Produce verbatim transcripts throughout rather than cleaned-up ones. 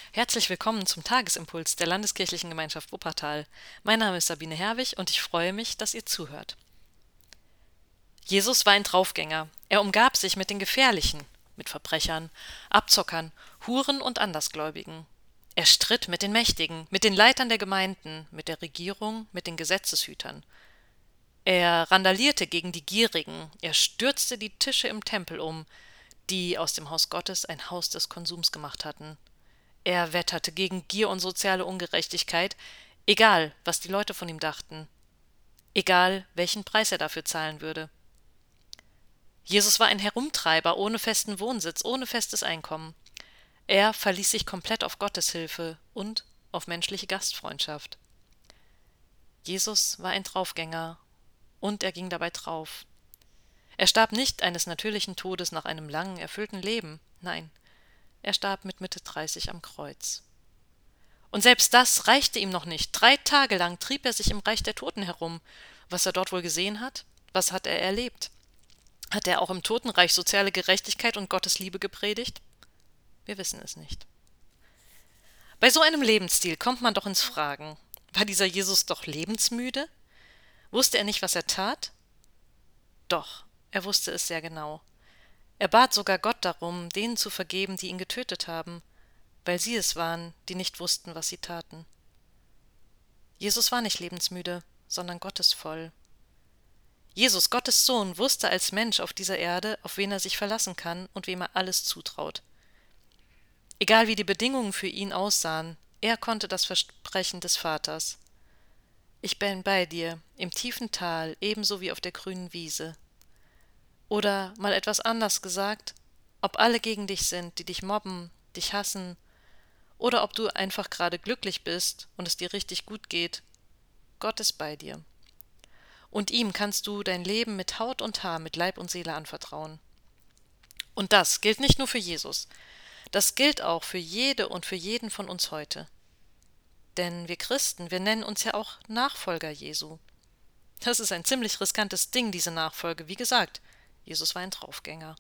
Herzlich willkommen zum Tagesimpuls der Landeskirchlichen Gemeinschaft Wuppertal. Mein Name ist Sabine Herwig und ich freue mich, dass ihr zuhört. Jesus war ein Draufgänger. Er umgab sich mit den Gefährlichen, mit Verbrechern, Abzockern, Huren und Andersgläubigen. Er stritt mit den Mächtigen, mit den Leitern der Gemeinden, mit der Regierung, mit den Gesetzeshütern. Er randalierte gegen die Gierigen, er stürzte die Tische im Tempel um, die aus dem Haus Gottes ein Haus des Konsums gemacht hatten. Er wetterte gegen Gier und soziale Ungerechtigkeit, egal, was die Leute von ihm dachten, egal, welchen Preis er dafür zahlen würde. Jesus war ein Herumtreiber ohne festen Wohnsitz, ohne festes Einkommen. Er verließ sich komplett auf Gottes Hilfe und auf menschliche Gastfreundschaft. Jesus war ein Draufgänger und er ging dabei drauf. Er starb nicht eines natürlichen Todes nach einem langen, erfüllten Leben, nein, er starb mit Mitte dreißig am Kreuz. Und selbst das reichte ihm noch nicht. Drei Tage lang trieb er sich im Reich der Toten herum. Was er dort wohl gesehen hat? Was hat er erlebt? Hat er auch im Totenreich soziale Gerechtigkeit und Gottes Liebe gepredigt? Wir wissen es nicht. Bei so einem Lebensstil kommt man doch ins Fragen. War dieser Jesus doch lebensmüde? Wusste er nicht, was er tat? Doch, er wusste es sehr genau. Er bat sogar Gott darum, denen zu vergeben, die ihn getötet haben, weil sie es waren, die nicht wussten, was sie taten. Jesus war nicht lebensmüde, sondern gottesvoll. Jesus, Gottes Sohn, wusste als Mensch auf dieser Erde, auf wen er sich verlassen kann und wem er alles zutraut. Egal wie die Bedingungen für ihn aussahen, er konnte das Versprechen des Vaters: Ich bin bei dir, im tiefen Tal, ebenso wie auf der grünen Wiese. Oder, mal etwas anders gesagt, ob alle gegen dich sind, die dich mobben, dich hassen, oder ob du einfach gerade glücklich bist und es dir richtig gut geht, Gott ist bei dir. Und ihm kannst du dein Leben mit Haut und Haar, mit Leib und Seele anvertrauen. Und das gilt nicht nur für Jesus, das gilt auch für jede und für jeden von uns heute. Denn wir Christen, wir nennen uns ja auch Nachfolger Jesu. Das ist ein ziemlich riskantes Ding, diese Nachfolge. Wie gesagt, Jesus war ein Draufgänger.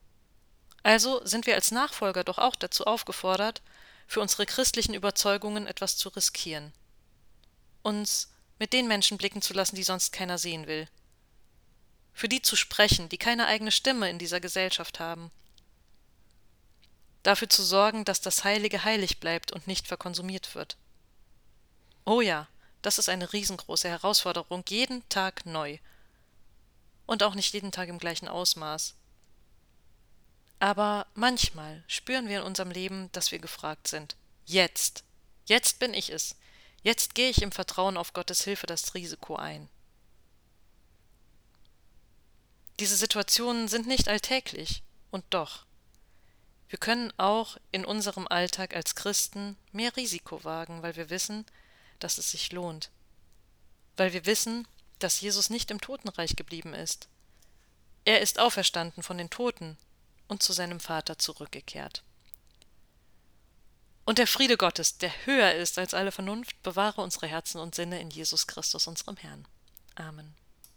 Also sind wir als Nachfolger doch auch dazu aufgefordert, für unsere christlichen Überzeugungen etwas zu riskieren. Uns mit den Menschen blicken zu lassen, die sonst keiner sehen will. Für die zu sprechen, die keine eigene Stimme in dieser Gesellschaft haben. Dafür zu sorgen, dass das Heilige heilig bleibt und nicht verkonsumiert wird. Oh ja, das ist eine riesengroße Herausforderung, jeden Tag neu. Und auch nicht jeden Tag im gleichen Ausmaß. Aber manchmal spüren wir in unserem Leben, dass wir gefragt sind. Jetzt. Jetzt bin ich es. Jetzt gehe ich im Vertrauen auf Gottes Hilfe das Risiko ein. Diese Situationen sind nicht alltäglich. Und doch. Wir können auch in unserem Alltag als Christen mehr Risiko wagen, weil wir wissen, dass es sich lohnt. Weil wir wissen, dass Jesus nicht im Totenreich geblieben ist. Er ist auferstanden von den Toten und zu seinem Vater zurückgekehrt. Und der Friede Gottes, der höher ist als alle Vernunft, bewahre unsere Herzen und Sinne in Jesus Christus, unserem Herrn. Amen.